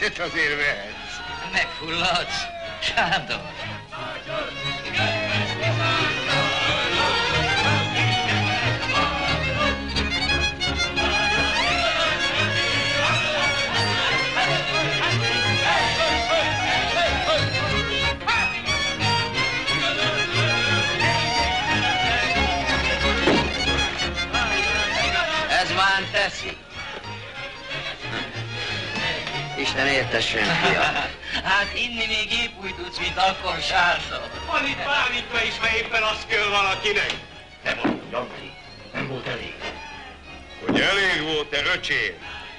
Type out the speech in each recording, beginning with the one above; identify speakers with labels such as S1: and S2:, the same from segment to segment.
S1: egyet azért vehetsz.
S2: Megfulladsz, Sándor.
S3: Ez már teszi. Isten értessen, fia.
S2: Hát inni még épp úgy tudsz, mint akkor, Sándor.
S1: Van itt bármikor is, ha éppen azt kell valakinek.
S4: Nem volt, Janki, nem volt elég.
S1: Hogy elég volt-e, öcsém?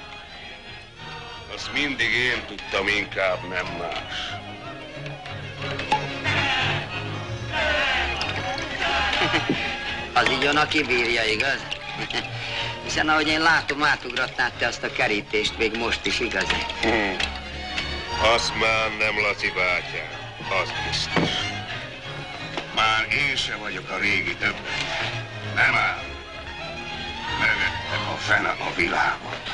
S1: Azt mindig én tudtam, inkább nem más.
S3: Az így jön, aki bírja, igaz? Hiszen ahogy én látom, átugratnád te azt a kerítést még most is, igaz?
S1: Azt már nem, Laci bátyám, az biztos. Már én se vagyok a régi többet. Nem áll. Mögöttem a fene a világot.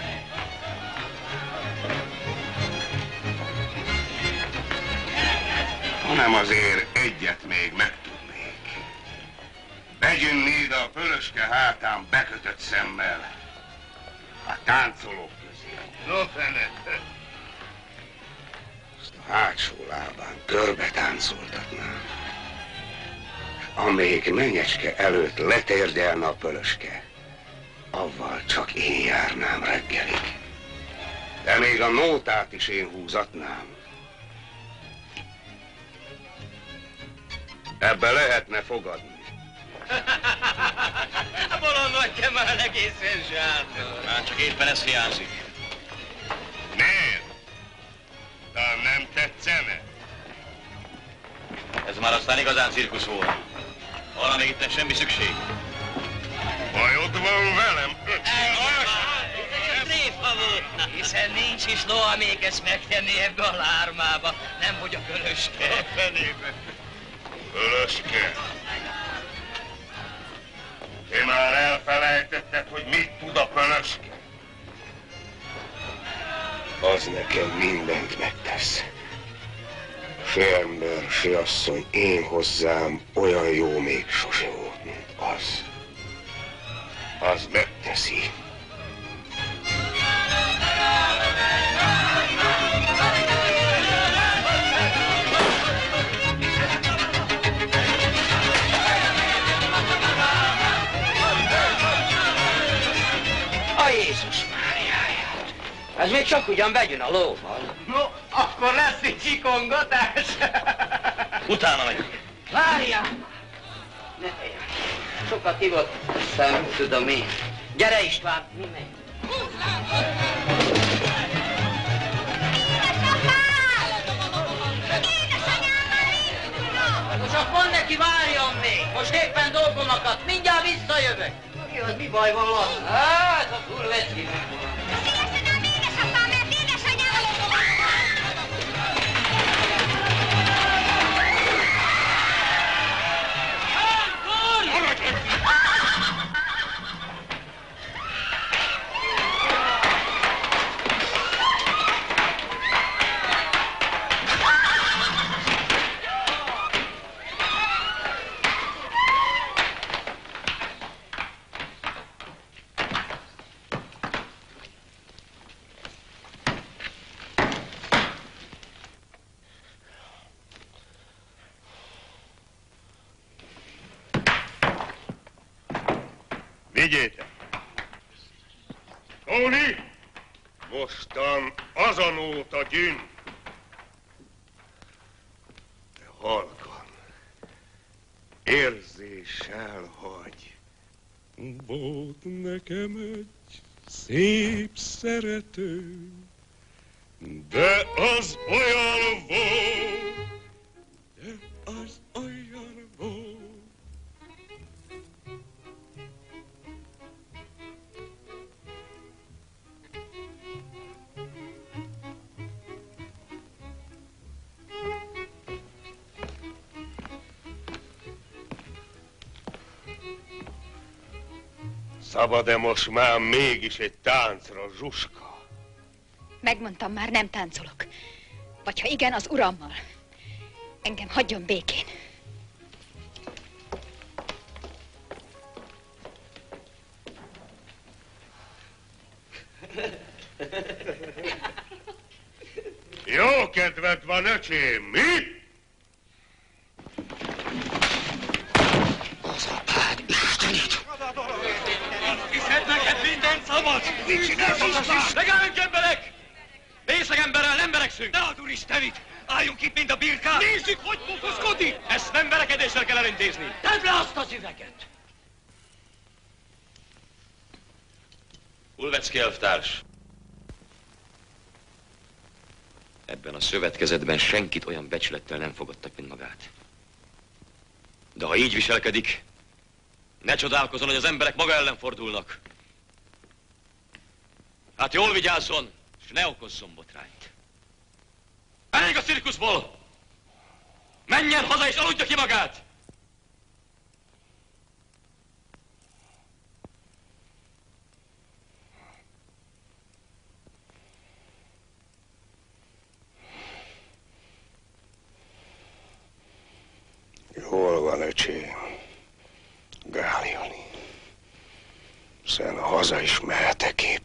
S1: Hanem azért egyet még megtudnék. Begyűnnéd a pölöske hátán bekötött szemmel a táncolók közé. No fene! Azt a hátsó lábán körbe táncoltatnám. Amíg menyecske előtt letérdelne a pölöske, avval csak én járnám reggelig. De még a nótát is én húzatnám. Ebbe lehetne fogadni.
S2: Bolondodj már egészen, Sándor.
S4: Már csak éppen ez hiányzik.
S1: Miért? Talán nem tetszene?
S4: Ez már aztán igazán cirkusz volt. Arra még itt semmi szükség.
S1: Bajod van velem,
S2: Tréfa volt, hiszen nincs is ló, amíg ezt megtenni ebbe a lármába. Nem, hogy a pölöske.
S1: A fenébe. Pölöske. Te már elfelejtetted, hogy mit tud a pölöske? Az nekem mindent megtesz. Se ember, se asszony, én hozzám olyan jó még sose volt, mint az. Az megteszi.
S3: A Jézus Máriáját! Ez még csak ugyan begyön a lóval.
S2: No, akkor lesz egy csikongatás.
S4: Utána megyünk.
S3: Várjál! Ne félj! Sokat ivott, nem tudom én. Gyere István, mi megy? Csak mondd neki, várjon még! Most éppen dolgom akadt, mindjárt visszajövök. Mi az, mi baj van, Laci? Hát, a kurveci.
S5: Szívesen a édesapám, mert édesanyám...
S1: Vigyétek! Tóni! Mostan azonóta gyűn! De halkan, érzéssel hagy.
S6: Volt nekem egy szép szerető,
S1: De az olyan volt!
S6: de az olyan volt.
S1: Szabad-e most már mégis egy táncra, Zsuska?
S7: Megmondtam már, nem táncolok. Vagy ha igen, az urammal. Engem hagyjon békén.
S1: Jó kedved van, öcsém, mi?
S3: Az apád, Istenit!
S4: Hiszed neked minden szabad?
S1: Mit csinálsz, István?
S4: Megállunk, emberek! Részeg emberrel nem verekszünk! Ne ad Úristenit! Álljunk itt, mint a birkák! Nézzük, hogy pofoszkodik! Ezt nem verekedéssel kell elintézni! Tedd le azt az üveget! Ulvecki elvtárs! Ebben a szövetkezetben senkit olyan becsülettel nem fogadtak, mint magát. De ha így viselkedik, ne csodálkozzon, hogy az emberek maga ellen fordulnak. Hát jól vigyázzon, és ne okozzon botrányt. Elég a cirkuszból! Menjen haza és aludja ki magát!
S1: Jól van, öcsém. Gáliani. Hiszen haza is mehetek épp.